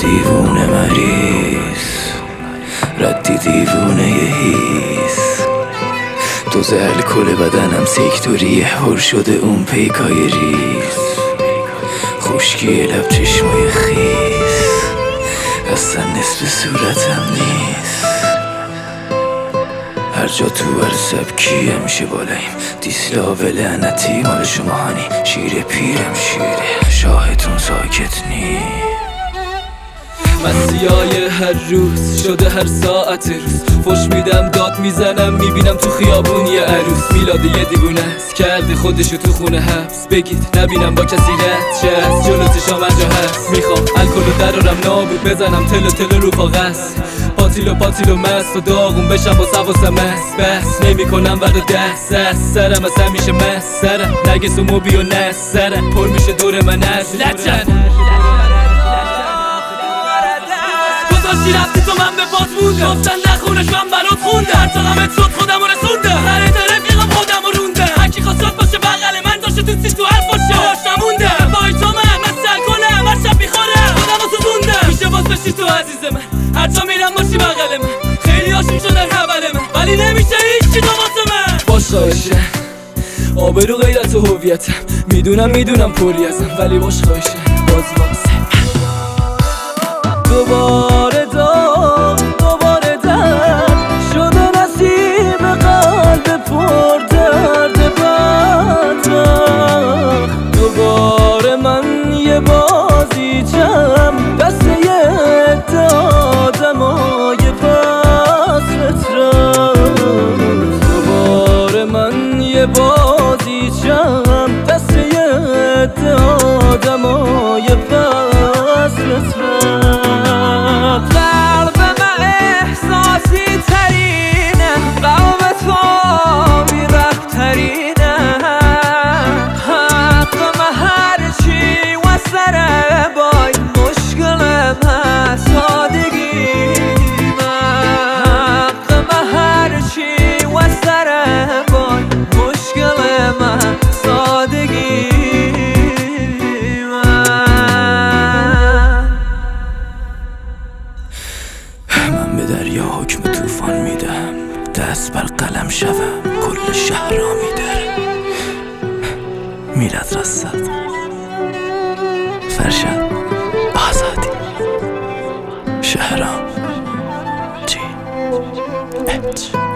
دیوونه مریض، ردی دیوونه هیس. دوز الکل بدنم سیکتوریه، پر شده اون پیکای ریز. خشکی لب چشمای خیس، اصلا نصف صورتم نیست. هر جا تو هر سبکی همیشه بالاییم. دیسلاو لعنتی مال شما هانی، شیر پیرم شیره، شاهتون ساکت نی. مسیای هر روز شده هر ساعت روز، فش میدم داد میزنم میبینم تو خیابون یه عروس. میلاد یه دیوونه است کرده خودشو تو خونه حبس، بگید نبینم با کسی رد شه از جلو چشام جا هست. میخوام الکلو درارم نابود بزنم تلو رو کاغذ، پاتیلو مست و داغون بشم با سواسم مست. بس نمیکنم برا دست سرم از همیشه مست سرم، نگس و موبی و نست سرم پر میشه دور من از لچن. داشتی رفتی تو من به پات موندم، گفتن نخونش من برات خوندم. هر تا غمت شد خودمو رسوندم، سر رفیقم خودمو روندم. هرکی خواست شاد باشه بغل من داشته تو سی تو حرف باشه باش نموندم. پای تو من مسل کنم هر شب میخورم خودمو سوزوندم. میشه باز بشی تو عزیز من، هر جا میرم باشی بغل من. خیلی هاشون شدن حول من ولی نمیشه هیچی تو واسه من. باش خواهشم آبرو غیرت و هویتم، میدونم پری ازم ولی باش خواهشم باز واسه دوباره درد شده نسیم قلب پر درد بدبخت. دوباره من یه بازیچم دست یه عده آدمای پس فطرت. دوباره من یه بازیچم دست یه عده آدمای پس فطرت. قلب من احساسی ترینه، قلب تو بی‌رحم ترینه. حق من هرچی و سر بای مشکل من سادگی من. حق من هرچی و سر بای مشکل من سادگی. من به دریا حکم طوفان میدم، دست بر قلم شوم کل شهر را میدرم. میلاد رصاد، فرشاد آزادی، شهرام جی اچ.